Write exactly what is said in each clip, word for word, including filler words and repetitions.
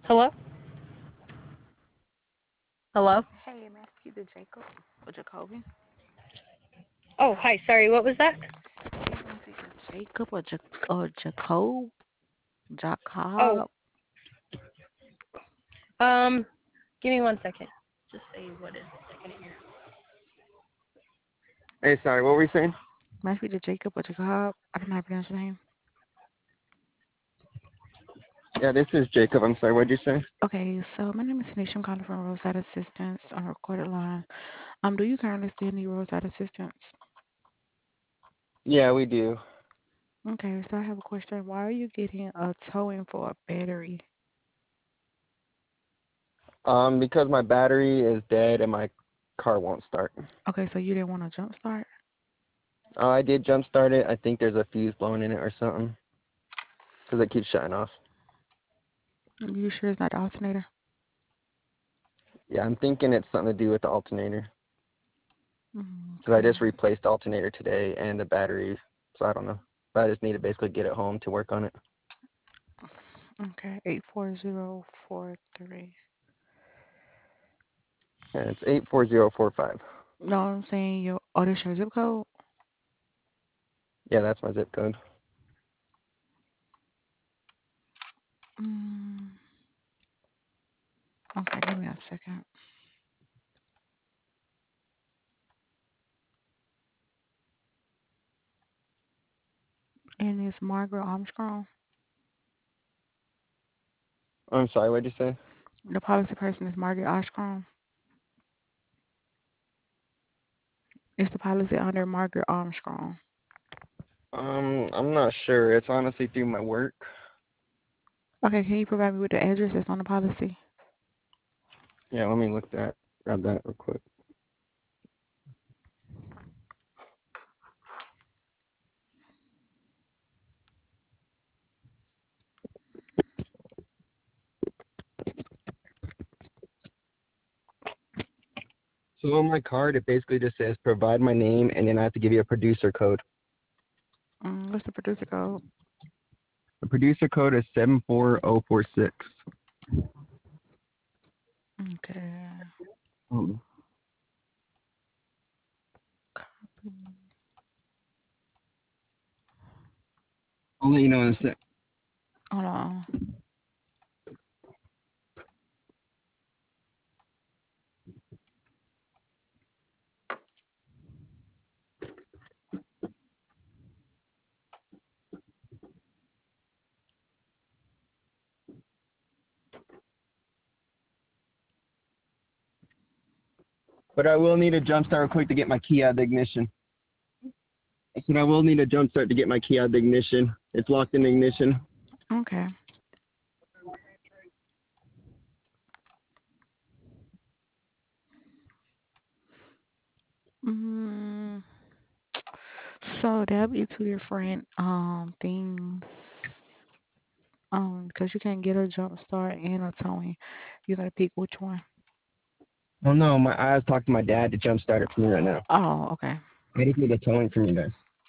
Hello? Hello? Hey, may I speak to Jacob or Jacoby? Oh, hi. Sorry, what was that? Hey, may I speak to Jacob or, ja- or Jacob? Oh, Jacob? um, give me one second. Just say what is a second here. Hey, sorry, what were you saying? May I speak to Jacob or Jacob? I don't know how to pronounce your name. Yeah, this is Jacob. I'm sorry, what did you say? Okay, so my name is Tanisha. I'm calling from Roadside Assistance on a recorded line. Um, do you currently still need roadside assistance? Yeah, we do. Okay, so I have a question. Why are you getting a towing for a battery? Um, because my battery is dead and my car won't start. Okay, so you didn't want a jump start? Uh, I did jump start it. I think there's a fuse blown in it or something because it keeps shutting off. You sure it's not the alternator? Yeah, I'm thinking it's something to do with the alternator Mm, because I okay. just replaced the alternator today and the battery, so I don't know. But I just need to basically get it home to work on it. Okay, eight four zero four three. And it's eight four zero four five. No, I'm saying your oh, this your zip code? Yeah, that's my zip code. Mm, okay, give me a second. And it's Margaret Armstrong. I'm sorry, what did you say? The policy person is Margaret Armstrong. It's the policy under Margaret Armstrong. Um, I'm not sure. It's honestly through my work. Okay, can you provide me with the address that's on the policy? Yeah, let me look that, grab that real quick. So on my card, it basically just says provide my name, and then I have to give you a producer code. Mm, what's the producer code? The producer code is seven four zero four six. Okay. Oh, I'll let you know in a sec. Hold on. But I will need a jump start real quick to get my key out of the ignition. I said I will need a jump start to get my key out of the ignition. It's locked in the ignition. Okay. Mm, so that'll be two different um things. Um, because you can't get a jump start and a towing. You gotta pick which one. Oh no, my I was talking to my dad to jump start it for me right now. Oh, okay. I just need a towing from you guys.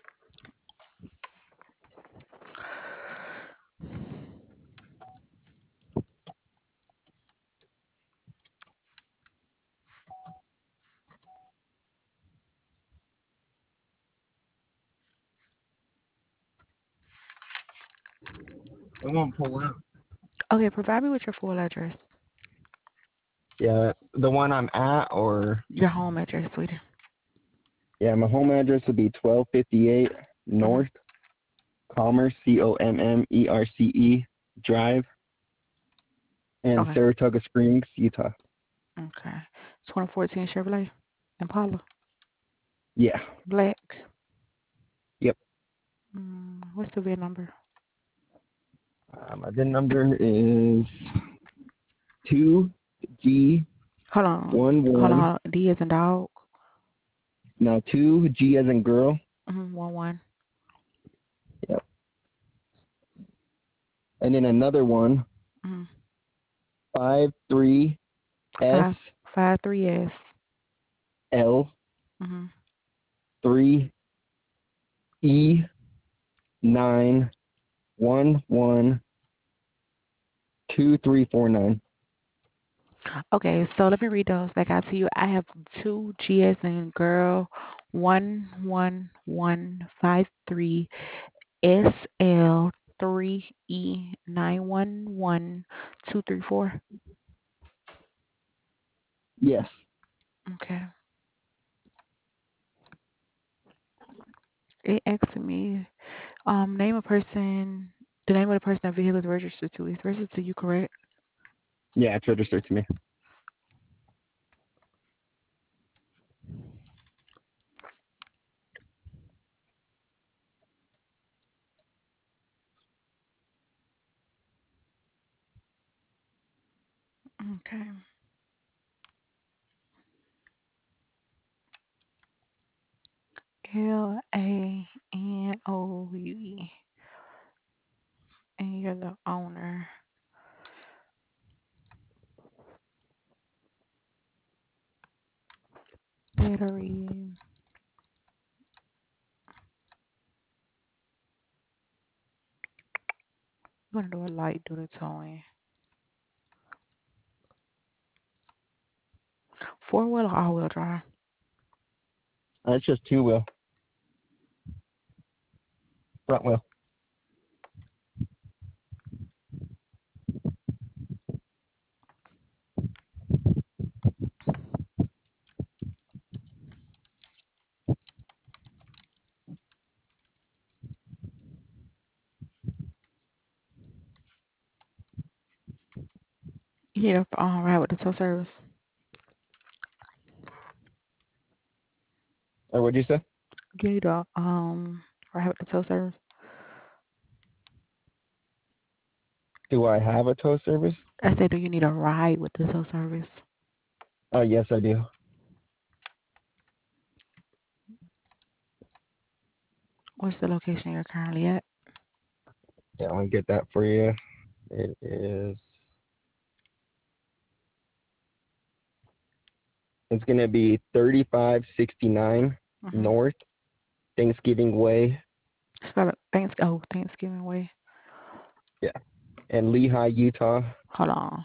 I won't pull out. Okay, provide me with your full address. Yeah, the one I'm at, or Your home address, sweetie. yeah, my home address would be twelve fifty-eight Mm-hmm. North Commerce, C O M M E R C E Drive, in Okay. Saratoga Springs, Utah. Okay. twenty fourteen Chevrolet Impala. Yeah. Black. Yep. Mm, what's the V I N number? Uh, my V I N number is two G Hold on. one Hold on. one. Hold on. D as in dog. Now two G as in girl. Mm-hmm. One one. Yep. And then another one Mm-hmm. five three S Five five three S. L Mm-hmm. three E nine one one two three four nine. Okay, so let me read those back out to you. I have two G as in girl, one one one five three S L three E nine one one two three four. Yes. Okay. It asked me, um, name a person, the name of the person that vehicle is registered to. It's registered to you, correct? Yeah, it's registered to me. Okay. L A N O U E. And you're the owner. Battery. I'm gonna do a light duty towing. Four wheel or all wheel drive? Uh, it's just two wheel. Front wheel. You need a um, ride with the tow service. Or what'd you say? You need a um ride with the tow service. Do I have a tow service? I said, do you need a ride with the tow service? Oh, yes, I do. What's the location you're currently at? Yeah, I'm gonna get that for you. It is. It's gonna be thirty-five sixty-nine Mm-hmm. North Thanksgiving Way. Spell it. Thanks. Oh, Thanksgiving Way. Yeah, in Lehigh, Utah. Hold on.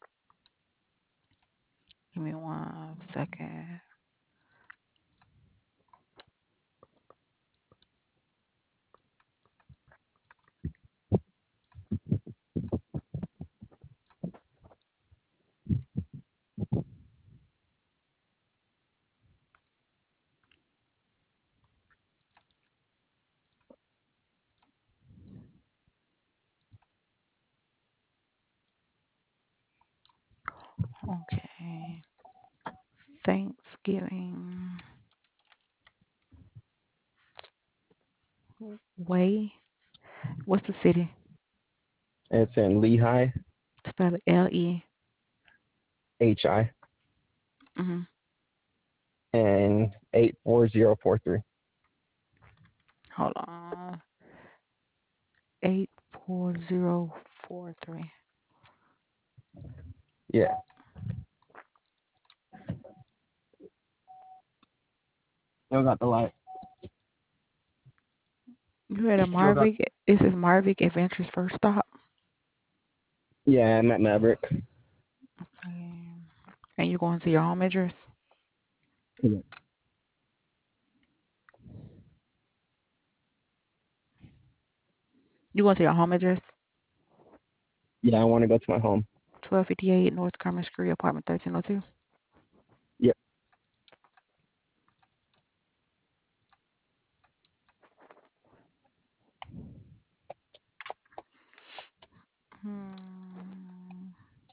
Give me one second. Okay. Thanksgiving Way. What's the city? It's in Lehigh, Spell it L E. H I, Mm-hmm. and eight four zero four three. Hold on. Eight four zero four three. Yeah, still got the light. You at a Still got. Marvick? This is Marvick Adventures first stop. Yeah, I'm at Maverick. Okay. And you're going to your home address? Yeah, You going to your home address? yeah, I want to go to my home. twelve fifty-eight North Carmen Street, apartment thirteen oh two. Yep. Hmm.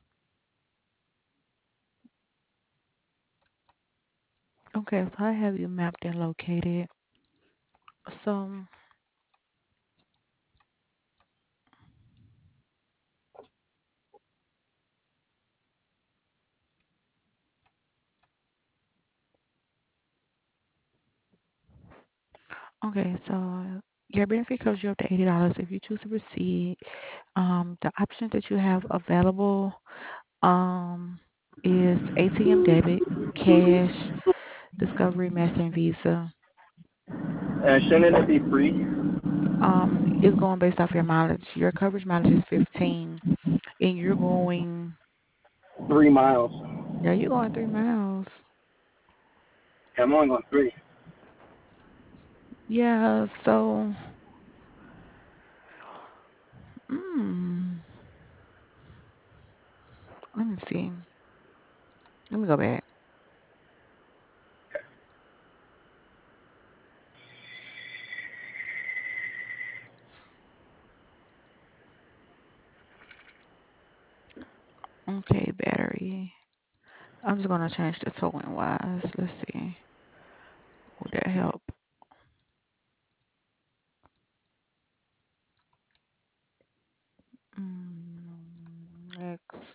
Okay, so I have you mapped and located. So, okay, so your benefit covers you up to eighty dollars if you choose to proceed. Um, the options that you have available um is A T M debit, cash, Discovery, Master, and Visa. Uh, shouldn't it be free? Um, it's going based off your mileage. Your coverage mileage is fifteen. and you're going. Three miles. Yeah, you're going three miles. Yeah, I'm only going three. Yeah, so. Mm, let me see. Let me go back. Okay, battery. I'm just gonna change the towing wise. Let's see. Would that help? Mm, next.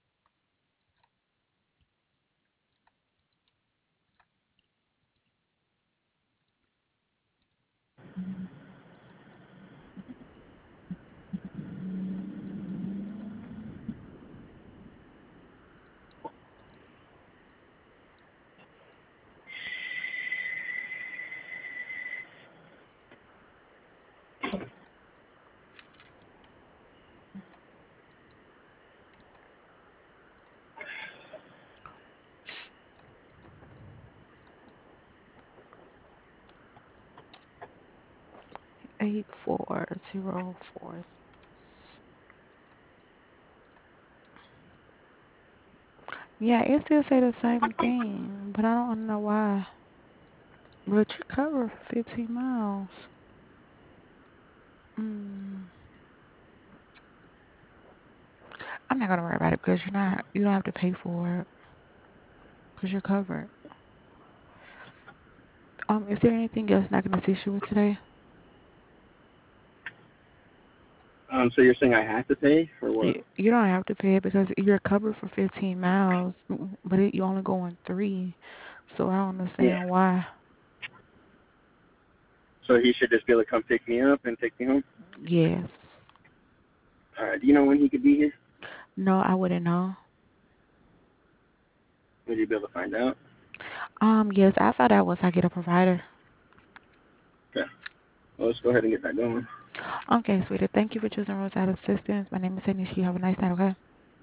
Eight four zero four. Yeah, it still say the same thing, but I don't know why. But you cover for fifteen miles. Mm, I'm not gonna worry about it because you're not. You don't have to pay for it because you're covered. Um, is there anything else I can assist you with today? Um, so you're saying I have to pay or what? You, you don't have to pay it because you're covered for fifteen miles, mm, but it, you're only going three. So I don't Yeah. understand why. So he should just be able to come pick me up and take me home. Yes. All right. Do you know when he could be here? No, I wouldn't know. Would you be able to find out? Um, yes, I thought that was I get a provider. Okay. Well, let's go ahead and get that going. Okay, sweetie. Thank you for choosing Roadside Assistance. My name is Tanisha. You have a nice night, okay?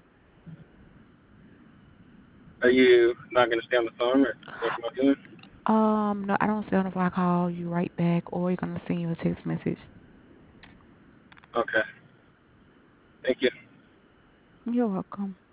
Are you not going to stay on the phone or what am I doing? Um, no, I don't stay on the phone. I call you right back, or you're gonna send you a text message. Okay. Thank you. You're welcome.